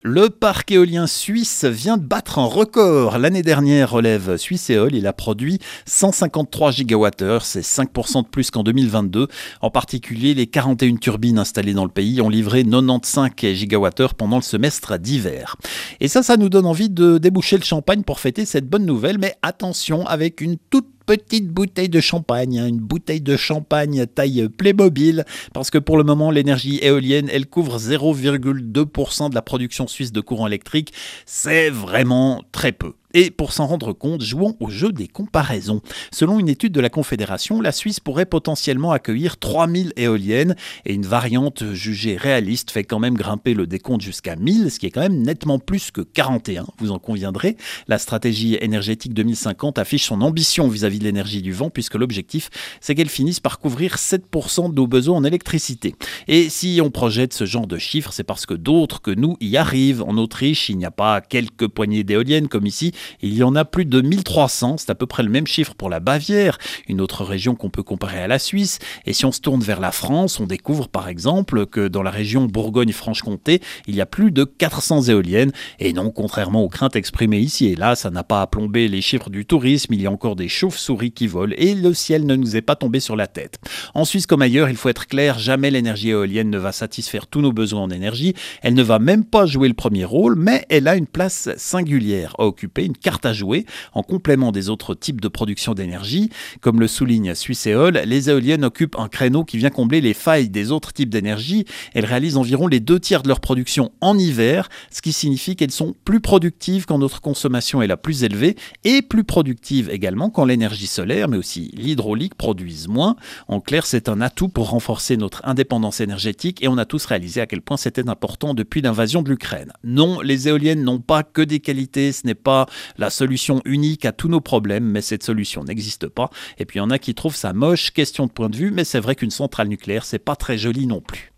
Le parc éolien suisse vient de battre un record. L'année dernière, relève Suisseol, il a produit 153 gigawattheures, c'est 5% de plus qu'en 2022. En particulier, les 41 turbines installées dans le pays ont livré 95 gigawattheures pendant le semestre d'hiver. Et ça nous donne envie de déboucher le champagne pour fêter cette bonne nouvelle, mais attention, avec une toute petite bouteille de champagne, une bouteille de champagne taille Playmobil, parce que pour le moment, l'énergie éolienne, elle couvre 0,2% de la production suisse de courant électrique. C'est vraiment très peu. Et pour s'en rendre compte, jouons au jeu des comparaisons. Selon une étude de la Confédération, la Suisse pourrait potentiellement accueillir 3000 éoliennes et une variante jugée réaliste fait quand même grimper le décompte jusqu'à 1000, ce qui est quand même nettement plus que 41, vous en conviendrez. La stratégie énergétique 2050 affiche son ambition vis-à-vis de l'énergie du vent puisque l'objectif, c'est qu'elle finisse par couvrir 7% de nos besoins en électricité. Et si on projette ce genre de chiffres, c'est parce que d'autres que nous y arrivent. En Autriche, il n'y a pas quelques poignées d'éoliennes comme ici. Il y en a plus de 1300, c'est à peu près le même chiffre pour la Bavière, une autre région qu'on peut comparer à la Suisse. Et si on se tourne vers la France, on découvre par exemple que dans la région Bourgogne-Franche-Comté, il y a plus de 400 éoliennes. Et non, contrairement aux craintes exprimées ici et là, ça n'a pas plombé les chiffres du tourisme, il y a encore des chauves-souris qui volent et le ciel ne nous est pas tombé sur la tête. En Suisse comme ailleurs, il faut être clair, jamais l'énergie éolienne ne va satisfaire tous nos besoins en énergie. Elle ne va même pas jouer le premier rôle, mais elle a une place singulière à occuper, une carte à jouer en complément des autres types de production d'énergie. Comme le souligne Suisseol, les éoliennes occupent un créneau qui vient combler les failles des autres types d'énergie. Elles réalisent environ les 2/3 de leur production en hiver, ce qui signifie qu'elles sont plus productives quand notre consommation est la plus élevée et plus productives également quand l'énergie solaire, mais aussi l'hydraulique produisent moins. En clair, c'est un atout pour renforcer notre indépendance énergétique et on a tous réalisé à quel point c'était important depuis l'invasion de l'Ukraine. Non, les éoliennes n'ont pas que des qualités, ce n'est pas la solution unique à tous nos problèmes, mais cette solution n'existe pas. Et puis il y en a qui trouvent ça moche, question de point de vue, mais c'est vrai qu'une centrale nucléaire, c'est pas très joli non plus.